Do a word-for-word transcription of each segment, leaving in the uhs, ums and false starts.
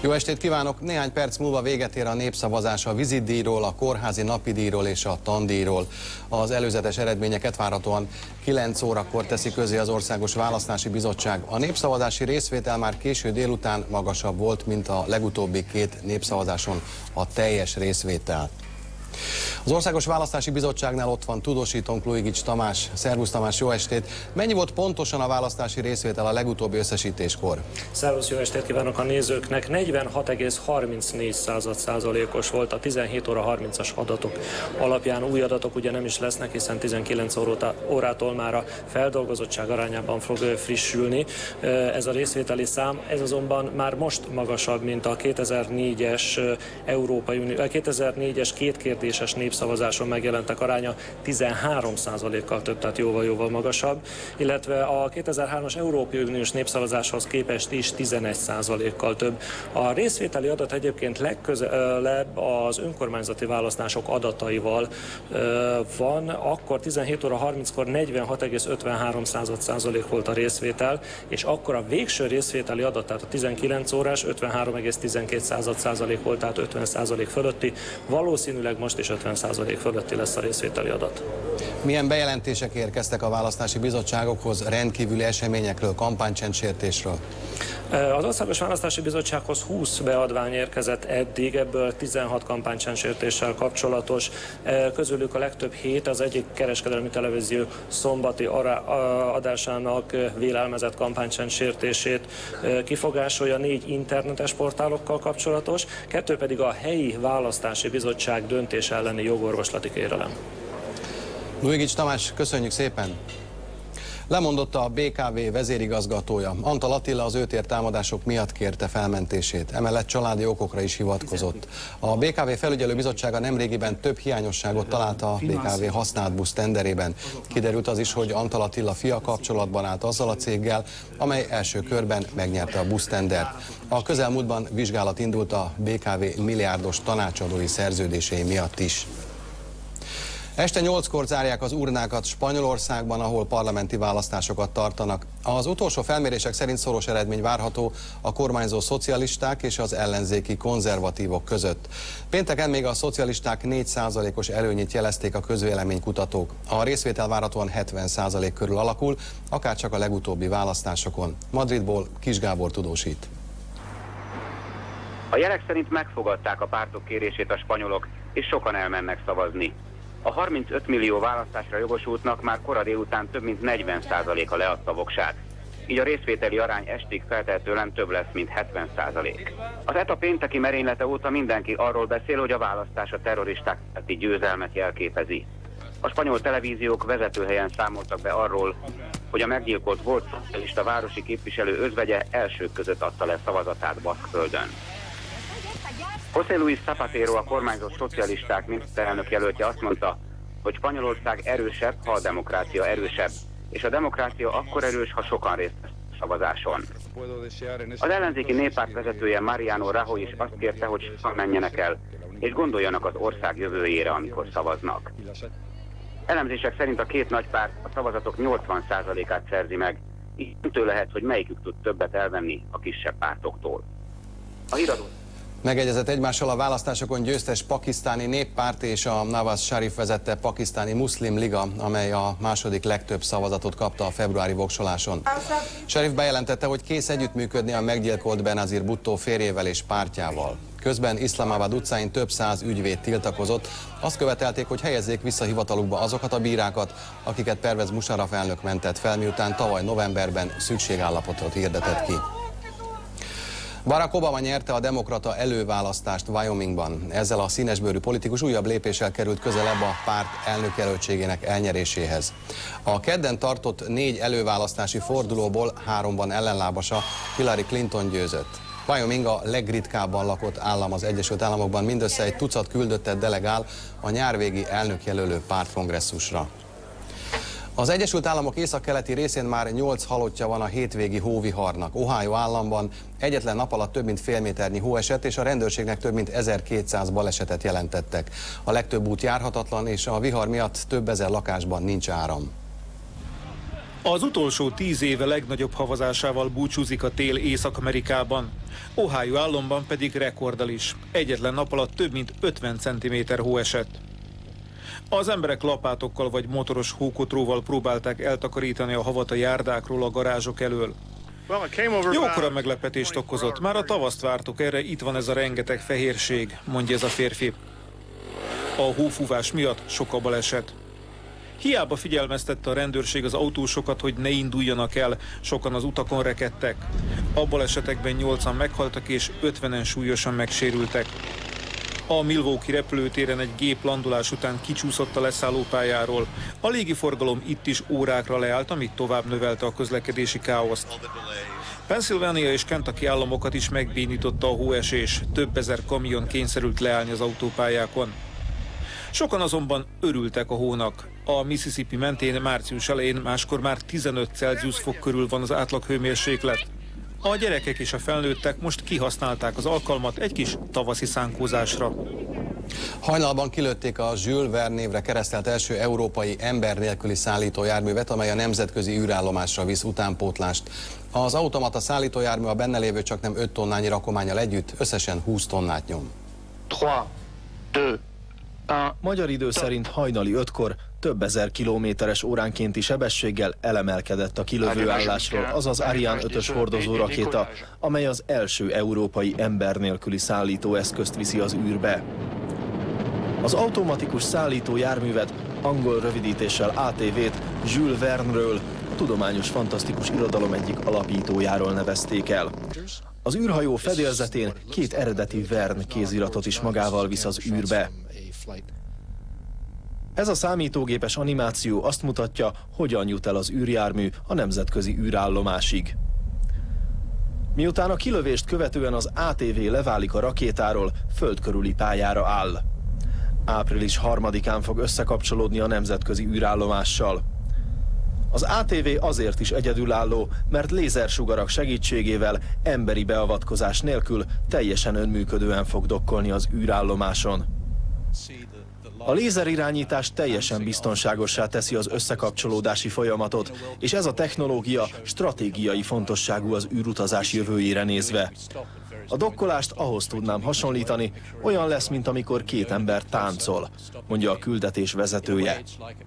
Jó estét kívánok! Néhány perc múlva véget ér a népszavazás a vizitdíjról, a kórházi napidíjról és a tandíjról. Az előzetes eredményeket várhatóan kilenc órakor teszi közé az Országos Választási Bizottság. A népszavazási részvétel már késő délután magasabb volt, mint a legutóbbi két népszavazáson a teljes részvétel. Az Országos Választási Bizottságnál ott van tudósítónk Luigics Tamás. Szervusz Tamás, jó estét! Mennyi volt pontosan a választási részvétel a legutóbbi összesítéskor? Szervusz, jó estét kívánok a nézőknek! negyvenhat egész harmincnégy százalékos volt a tizenhét óra harmincas adatok alapján. Új adatok ugye nem is lesznek, hiszen tizenkilenc órától már a feldolgozottság arányában fog frissülni ez a részvételi szám. Ez azonban már most magasabb, mint a kétezer-négyes Európai Unió, kétezer-négyes kétkérdéses népszavazáson megjelentek aránya tizenhárom százalékkal több, tehát jóval-jóval magasabb, illetve a kétezer-hármas Európai Uniós népszavazáshoz képest is tizenegy százalékkal több. A részvételi adat egyébként legközelebb az önkormányzati választások adataival van, akkor tizenhét óra harminckor negyvenhat egész ötvenhárom százalék volt a részvétel, és akkor a végső részvételi adat, tehát a tizenkilenc órás ötvenhárom egész tizenkét százalék volt, tehát ötven százalék fölötti. Valószínűleg most is ötven százalék fölötti lesz a részvételi adat. Milyen bejelentések érkeztek a választási bizottságokhoz rendkívüli eseményekről, kampánycsendsértésről? Az Országos Választási Bizottsághoz húsz beadvány érkezett eddig, ebből tizenhat kampánycsendsértéssel kapcsolatos. Közülük a legtöbb hét az egyik kereskedelmi televízió szombati adásának vélelmezett kampánycsendsértését kifogásolja, négy internetes portálokkal kapcsolatos, kettő pedig a helyi választási bizottság döntés elleni jogorvoslati kérelem. Luigics Tamás, köszönjük szépen! Lemondott a bé ká vé vezérigazgatója. Antal Attila az őt ért támadások miatt kérte felmentését. Emellett családi okokra is hivatkozott. A bé ká vé felügyelőbizottsága nemrégiben több hiányosságot találta a bé ká vé használt busz tenderében. Kiderült az is, hogy Antal Attila fia kapcsolatban állt azzal a céggel, amely első körben megnyerte a busztendert. A közelmúltban vizsgálat indult a bé ká vé milliárdos tanácsadói szerződései miatt is. Este nyolckor zárják az urnákat Spanyolországban, ahol parlamenti választásokat tartanak. Az utolsó felmérések szerint szoros eredmény várható a kormányzó szocialisták és az ellenzéki konzervatívok között. Pénteken még a szocialisták négy százalékos előnyét jelezték a közvéleménykutatók. A részvétel várhatóan hetven százalék körül alakul, akárcsak a legutóbbi választásokon. Madridból Kis Gábor tudósít. A jelek szerint megfogadták a pártok kérését a spanyolok, és sokan elmennek szavazni. A harmincöt millió választásra jogosultnak már kora délután több mint negyven százaléka leadta voksát. Így a részvételi arány estig feltehetően több lesz, mint hetven százalék. Az é té á pénteki merénylete óta mindenki arról beszél, hogy a választás a terroristák melletti győzelmet jelképezi. A spanyol televíziók vezetőhelyen számoltak be arról, hogy a meggyilkolt volt szocialista városi képviselő özvegye elsők között adta le szavazatát Baszkföldön. José Luis Zapatero, a kormányzó szocialisták miniszterelnök jelöltje azt mondta, hogy Spanyolország erősebb, ha a demokrácia erősebb, és a demokrácia akkor erős, ha sokan részt vesz a szavazáson. Az ellenzéki néppárt vezetője Mariano Rajoy is azt kérte, hogy sokan menjenek el, és gondoljanak az ország jövőjére, amikor szavaznak. Elemzések szerint a két nagy párt a szavazatok nyolcvan százalékát szerzi meg, így től lehet, hogy melyikük tud többet elvenni a kisebb pártoktól. A híradó... Megegyezett egymással a választásokon győztes pakisztáni néppárt és a Nawaz Sharif vezette pakisztáni Muszlim Liga, amely a második legtöbb szavazatot kapta a februári voksoláson. Sharif bejelentette, hogy kész együttműködni a meggyilkolt Benazir Bhutto férjével és pártjával. Közben Iszlamabad utcáin több száz ügyvéd tiltakozott, azt követelték, hogy helyezzék vissza hivatalukba azokat a bírákat, akiket Pervez Musharraf elnök mentett fel, miután tavaly novemberben szükségállapotot hirdetett ki. Barack Obama nyerte a demokrata előválasztást Wyomingban. Ezzel a színesbőrű politikus újabb lépéssel került közelebb a párt elnökjelöltségének elnyeréséhez. A kedden tartott négy előválasztási fordulóból háromban ellenlábasa Hillary Clinton győzött. Wyoming a legritkábban lakott állam az Egyesült Államokban, mindössze egy tucat küldöttet delegál a nyárvégi elnökjelölő pártkongresszusra. Az Egyesült Államok északkeleti részén már nyolc halottja van a hétvégi hóviharnak. Ohio államban egyetlen nap alatt több mint fél méternyi hó esett, és a rendőrségnek több mint ezerkétszáz balesetet jelentettek. A legtöbb út járhatatlan, és a vihar miatt több ezer lakásban nincs áram. Az utolsó tíz éve legnagyobb havazásával búcsúzik a tél Észak-Amerikában. Ohio államban pedig rekorddal is. Egyetlen nap alatt több mint ötven centiméter hó esett. Az emberek lapátokkal vagy motoros hókotróval próbálták eltakarítani a havat a járdákról, a garázsok elől. Jókora meglepetést okozott, már a tavaszt vártuk erre, itt van ez a rengeteg fehérség, mondja ez a férfi. A hófúvás miatt sok a baleset. Hiába figyelmeztette a rendőrség az autósokat, hogy ne induljanak el, sokan az utakon rekedtek. A balesetekben nyolcan meghaltak és ötvenen súlyosan megsérültek. A Milwaukee repülőtéren egy gép landolás után kicsúszott a leszállópályáról. A légiforgalom itt is órákra leállt, amit tovább növelte a közlekedési káoszt. Pennsylvania és Kentucky államokat is megbénította a hóesés, több ezer kamion kényszerült leállni az autópályákon. Sokan azonban örültek a hónak. A Mississippi mentén március elején máskor már tizenöt Celsius fok körül van az átlag hőmérséklet. A gyerekek és a felnőttek most kihasználták az alkalmat egy kis tavaszi szánkózásra. Hajnalban kilőtték a Jules Verne névre keresztelt első európai ember nélküli szállítójárművet, amely a nemzetközi űrállomásra visz utánpótlást. Az automata szállítójármű a benne lévő csaknem öt tonnányi rakománnyal együtt összesen húsz tonnát nyom. három, kettő, egy. Magyar idő szerint hajnali ötkor több ezer kilométeres óránkénti sebességgel elemelkedett a kilövőállásról, azaz Ariane ötös hordozó rakéta, amely az első európai ember nélküli szállítóeszközt viszi az űrbe. Az automatikus szállító járművet, angol rövidítéssel á té vét, Jules Verne-ről, a tudományos fantasztikus irodalom egyik alapítójáról nevezték el. Az űrhajó fedélzetén két eredeti Verne kéziratot is magával visz az űrbe. Ez a számítógépes animáció azt mutatja, hogyan jut el az űrjármű a nemzetközi űrállomásig. Miután a kilövést követően az á té vé leválik a rakétáról, földkörüli pályára áll. április harmadikán fog összekapcsolódni a nemzetközi űrállomással. Az á té vé azért is egyedülálló, mert lézersugarak segítségével emberi beavatkozás nélkül teljesen önműködően fog dokkolni az űrállomáson. A lézerirányítás teljesen biztonságossá teszi az összekapcsolódási folyamatot, és ez a technológia stratégiai fontosságú az űrutazás jövőjére nézve. A dokkolást ahhoz tudnám hasonlítani, olyan lesz, mint amikor két ember táncol, mondja a küldetés vezetője.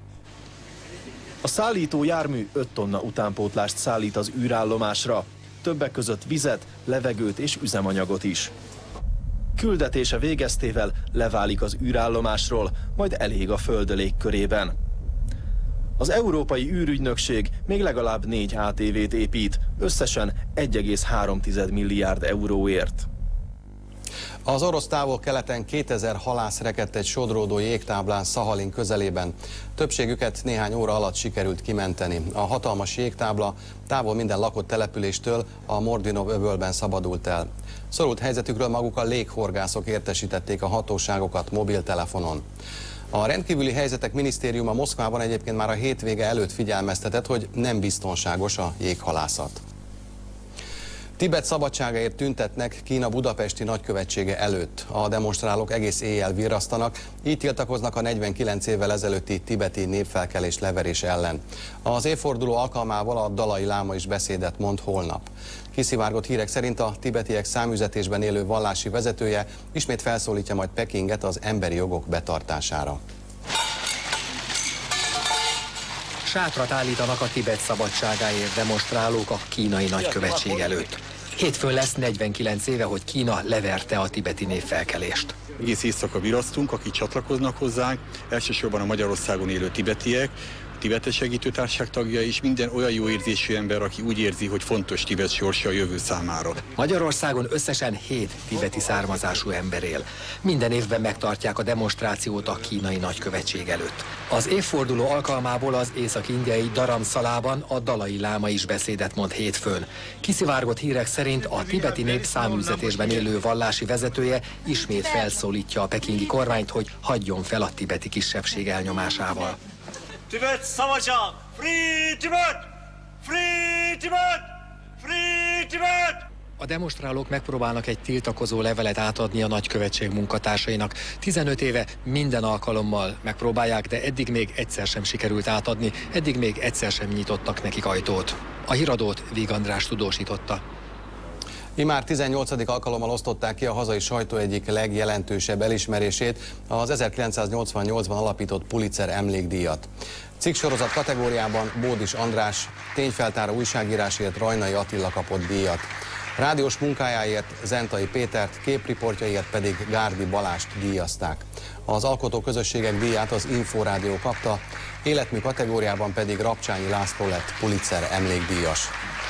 A szállító jármű öt tonna utánpótlást szállít az űrállomásra, többek között vizet, levegőt és üzemanyagot is. Küldetése végeztével leválik az űrállomásról, majd elég a Föld légkörében. Az Európai űrügynökség még legalább négy á té vét épít, összesen egy egész három milliárd euróért. Az orosz távol-keleten kétezer halász rekedt egy sodródó jégtáblán Szahalin közelében. Többségüket néhány óra alatt sikerült kimenteni. A hatalmas jégtábla távol minden lakott településtől a Mordvinov öbölben szabadult el. Szorult helyzetükről maguk a léghorgászok értesítették a hatóságokat mobiltelefonon. A rendkívüli helyzetek minisztériuma Moszkvában egyébként már a hétvége előtt figyelmeztetett, hogy nem biztonságos a jéghalászat. Tibet szabadságáért tüntetnek Kína budapesti nagykövetsége előtt. A demonstrálók egész éjjel virrasztanak, így tiltakoznak a negyvenkilenc évvel ezelőtti tibeti népfelkelés leverés ellen. Az évforduló alkalmával a dalai láma is beszédet mond holnap. Kiszivárgott hírek szerint a tibetiek száműzetésben élő vallási vezetője ismét felszólítja majd Pekinget az emberi jogok betartására. Sátrat állítanak a Tibet szabadságáért demonstrálók a kínai nagykövetség előtt. Hétfőn lesz negyvenkilenc éve, hogy Kína leverte a tibeti népfelkelést. Egész éjszaka virasztunk, akik csatlakoznak hozzánk, elsősorban a Magyarországon élő tibetiek, a Tibetes Segítőtársaság tagjai és minden olyan jó érzésű ember, aki úgy érzi, hogy fontos Tibet sorsa a jövő számára. Magyarországon összesen hét tibeti származású ember él. Minden évben megtartják a demonstrációt a kínai nagykövetség előtt. Az évforduló alkalmából az észak-indiai Dharamszalában a dalai láma is beszédet mond hétfőn. Kiszivárgott hírek szerint a tibeti nép száműzetésben élő vallási vezetője ismét felszólítja a pekingi kormányt, hogy hagyjon fel a tibeti kisebbség elnyomásával. Tibet szabadság! Free Tibet! Free Tibet! Free Tibet! A demonstrálók megpróbálnak egy tiltakozó levelet átadni a nagykövetség munkatársainak. tizenöt éve minden alkalommal megpróbálják, de eddig még egyszer sem sikerült átadni, eddig még egyszer sem nyitottak nekik ajtót. A híradót Víg András tudósította. Immár tizennyolcadik alkalommal osztották ki a hazai sajtó egyik legjelentősebb elismerését, az ezerkilencszáznyolcvannyolcban alapított Pulitzer emlékdíjat. Cikksorozat kategóriában Bódis András, tényfeltáró újságírásért Rajnai Attila kapott díjat. Rádiós munkájáért Zentai Pétert, képriportjaiért pedig Gárdi Balást díjazták. Az alkotó közösségek díját az Inforádió kapta, életmű kategóriában pedig Rabcsányi László lett Pulitzer emlékdíjas.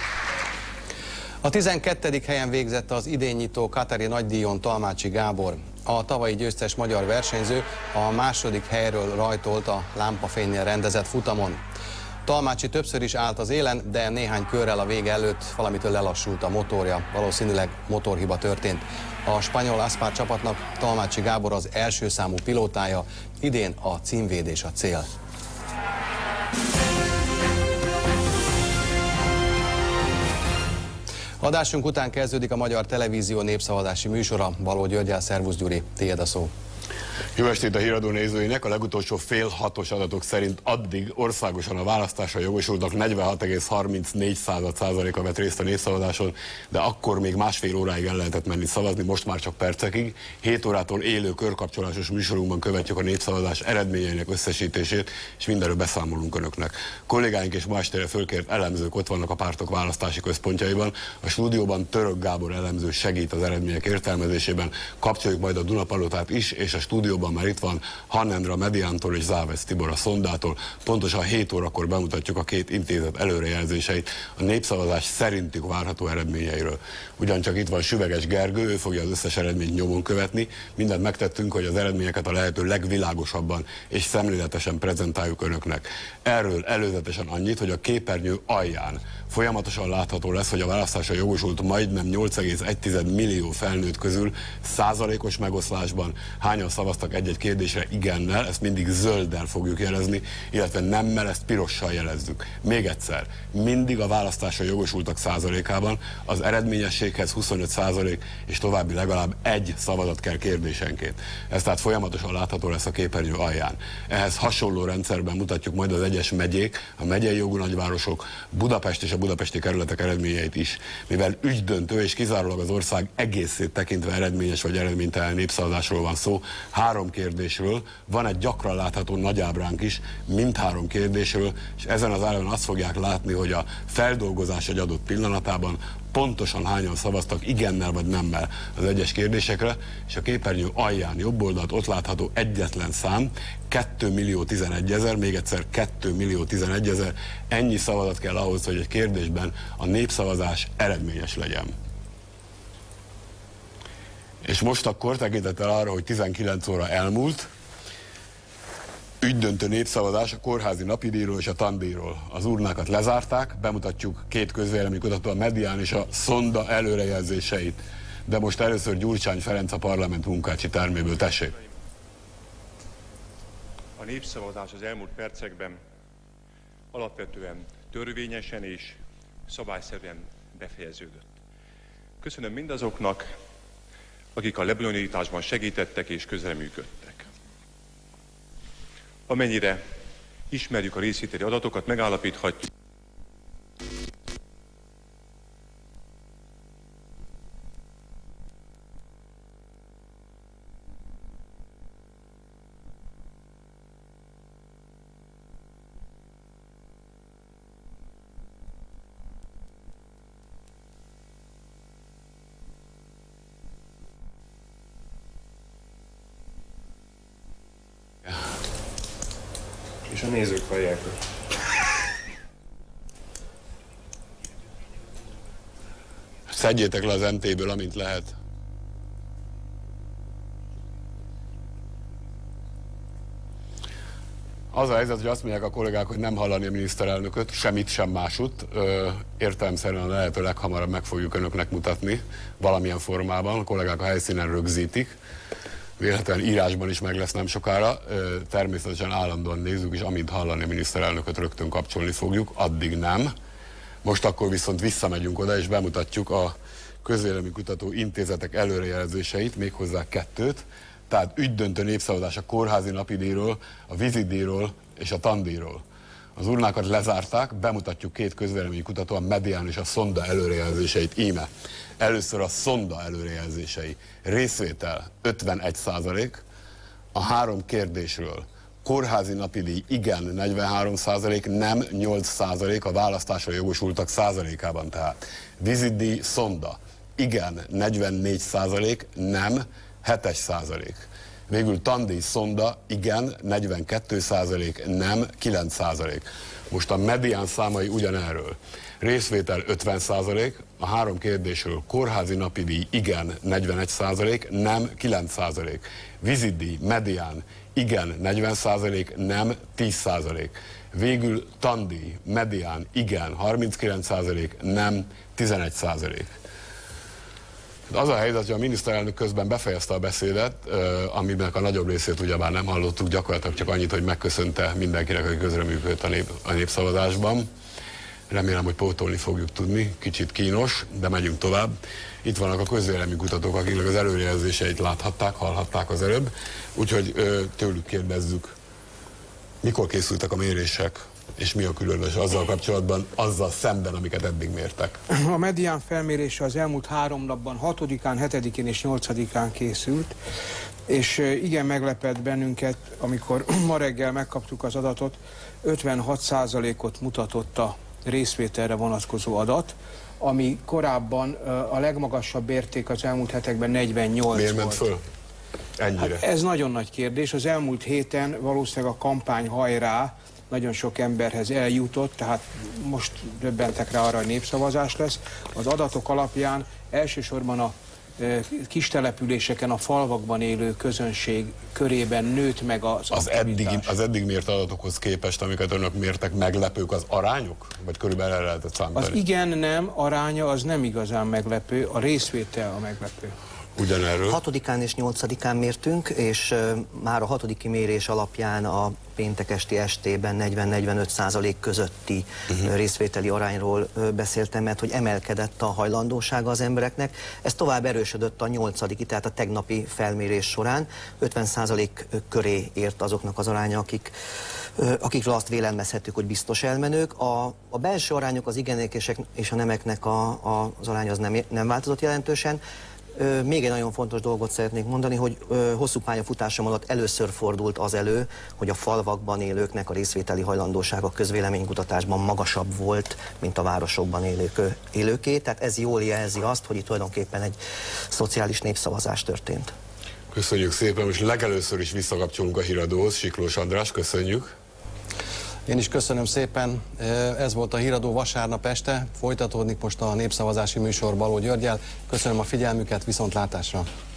A tizenkettedik helyen végzett az idénynyitó Katari nagydíjon Talmácsi Gábor. A tavalyi győztes magyar versenyző a második helyről rajtolt a lámpafénnyel rendezett futamon. Talmácsi többször is állt az élen, de néhány körrel a vége előtt valamitől lelassult a motorja. Valószínűleg motorhiba történt. A spanyol Aspar csapatnak Talmácsi Gábor az első számú pilótája, idén a címvédés a cél. Adásunk után kezdődik a Magyar Televízió népszavazási műsora. Baló Györgyel, szervusz Gyuri, tiéd a szó. Jó estét a híradó nézőinek! A legutolsó fél hatos adatok szerint addig országosan a választásra jogosultak negyvenhat egész harmincnégy százaléka vett részt a népszavazáson, de akkor még másfél óráig el lehetett menni szavazni, most már csak percekig. hét órától élő körkapcsolásos műsorunkban követjük a népszavazás eredményeinek összesítését, és mindenről beszámolunk önöknek. Kollégáink és ma estére fölkért elemzők ott vannak a pártok választási központjaiban. A stúdióban Török Gábor elemző segít az eredmények értelmezésében. Kapcsoljuk majd a Dunapalotát is, és a stúdióban már itt van Hannendra Mediántól és Závesz Tibor a Szondától. Pontosan hét órakor bemutatjuk a két intézet előrejelzéseit a népszavazás szerintük várható eredményeiről. Ugyancsak itt van Süveges Gergő, ő fogja az összes eredményt nyomon követni. Mindent megtettünk, hogy az eredményeket a lehető legvilágosabban és szemléletesen prezentáljuk önöknek. Erről előzetesen annyit, hogy a képernyő alján folyamatosan látható lesz, hogy a választásra jogosult majdnem nyolc egész egy millió felnőtt közül százalékos megoszlásban hányan szavaztak egy-egy kérdésre igennel, ezt mindig zölddel fogjuk jelezni, illetve nemmel, ezt pirossal jelezzük. Még egyszer, mindig a választásra jogosultak százalékában, az eredményességhez huszonöt százalék és további legalább egy szavazat kell kérdésenként. Ez tehát folyamatosan látható lesz a képernyő alján. Ehhez hasonló rendszerben mutatjuk majd az egyes megyék, a megyei jogú nagyvárosok, Budapest és a budapesti kerületek eredményeit is. Mivel ügydöntő és kizárólag az ország egészét tekintve eredményes vagy eredménytelen népszavazásról van szó, három kérdésről, van egy gyakran látható nagyábránk is, mindhárom kérdésről, és ezen az ábrán azt fogják látni, hogy a feldolgozás egy adott pillanatában pontosan hányan szavaztak igennel vagy nemmel az egyes kérdésekre, és a képernyő alján jobb oldalt ott látható egyetlen szám, kétmillió tizenegyezer, még egyszer kétmillió tizenegyezer, ennyi szavazat kell ahhoz, hogy egy kérdésben a népszavazás eredményes legyen. És most akkor tekintettel arra, hogy tizenkilenc óra elmúlt, ügydöntő népszavazás a kórházi napidíjról és a tandíjról. Az urnákat lezárták, bemutatjuk két közvéleménykutató, a Medián és a Szonda előrejelzéseit. De most először Gyurcsány Ferenc a parlament munkácsi terméből, tessék! A népszavazás az elmúlt percekben alapvetően törvényesen és szabályszerűen befejeződött. Köszönöm mindazoknak, akik a lebonyolításban segítettek és közreműködtek. Amennyire ismerjük a részvételi adatokat, megállapíthatjuk, és a nézők hallják. Szedjétek le az em té-ből, amint lehet. Az a helyzet, hogy azt mondják a kollégák, hogy nem hallani a miniszterelnököt, semmit sem másutt. Értelemszerűen a lehető leghamarabb meg fogjuk önöknek mutatni valamilyen formában. A kollégák a helyszínen rögzítik. Véletlenül írásban is meg lesz nem sokára. Természetesen állandóan nézzük, és amint hallani a miniszterelnököt, rögtön kapcsolni fogjuk, addig nem. Most akkor viszont visszamegyünk oda, és bemutatjuk a közvéleménykutató intézetek előrejelzéseit, méghozzá kettőt, tehát ügydöntő népszavazás a kórházi napidíjról, a vízidíjról és a tandíjról. Az urnákat lezárták, bemutatjuk két közvéleménykutató, a Medián és a Sonda előrejelzéseit íme. Először a Sonda előrejelzései. Részvétel ötvenegy százalék, a három kérdésről. Kórházi napidíj igen negyvenhárom százalék, nem nyolc százalék, a választásra jogosultak százalékában tehát. Vízidíj, Sonda igen negyvennégy százalék, nem hetes százalék. Végül tandíj, Sonda igen negyvenkettő százalék, nem kilenc százalék. Most a Medián számai ugyanerről. Részvétel ötven százalék, a három kérdésről. Kórházi napidíj igen negyvenegy százalék, nem kilenc százalék. Vízidíj, Medián igen negyven százalék, nem tíz százalék. Végül tandíj, Medián igen harminckilenc százalék, nem tizenegy százalék. Az a helyzet, hogy a miniszterelnök közben befejezte a beszédet, aminek a nagyobb részét ugyebár nem hallottuk, gyakorlatilag csak annyit, hogy megköszönte mindenkinek, aki közreműködött a, nép, a népszavazásban. Remélem, hogy pótolni fogjuk tudni, kicsit kínos, de megyünk tovább. Itt vannak a közvéleménykutatók, akiknek az előrejelzéseit láthatták, hallhatták az előbb, úgyhogy tőlük kérdezzük, mikor készültek a mérések, és mi a különös azzal kapcsolatban, azzal szemben, amiket eddig mértek? A Medián felmérése az elmúlt három napban, hatodikán, hetedikén és nyolcadikán készült, és igen meglepett bennünket, amikor ma reggel megkaptuk az adatot, ötvenhat százalékot mutatott a részvételre vonatkozó adat, ami korábban a legmagasabb érték az elmúlt hetekben negyvennyolc Miért volt. ment föl? Ennyire? Hát ez nagyon nagy kérdés. Az elmúlt héten valószínűleg a kampány hajrá nagyon sok emberhez eljutott, tehát most döbbentek rá arra, hogy népszavazás lesz. Az adatok alapján elsősorban a e, kis településeken, a falvakban élő közönség körében nőtt meg az az eddig, az eddig mért adatokhoz képest, amiket önök mértek, meglepők az arányok? Vagy körülbelül el lehetett számítani? Az igen-nem aránya az nem igazán meglepő, a részvétel a meglepő. Ugyanerről. hatodikán és nyolcadikán mértünk, és uh, már a hatodiki mérés alapján a péntek esti estében negyven-negyvenöt százalék közötti uh-huh. részvételi arányról uh, beszéltem, mert hogy emelkedett a hajlandósága az embereknek. Ez tovább erősödött a nyolcadiki, tehát a tegnapi felmérés során. ötven százalék köré ért azoknak az aránya, akik, uh, akikről azt vélelmezhetők, hogy biztos elmenők. A, a belső arányok, az igenek és a nemeknek a, a, az arány az nem, nem változott jelentősen. Még egy nagyon fontos dolgot szeretnék mondani, hogy hosszú pályafutásom alatt először fordult az elő, hogy a falvakban élőknek a részvételi hajlandósága közvéleménykutatásban magasabb volt, mint a városokban élők, élőké. Tehát ez jól jelzi azt, hogy itt tulajdonképpen egy szociális népszavazás történt. Köszönjük szépen, most legelőször is visszakapcsolunk a híradóhoz. Siklós András, köszönjük. Én is köszönöm szépen. Ez volt a Híradó vasárnap este. Folytatódik most a népszavazási műsor Baló Györggyel. Köszönöm a figyelmüket, viszontlátásra!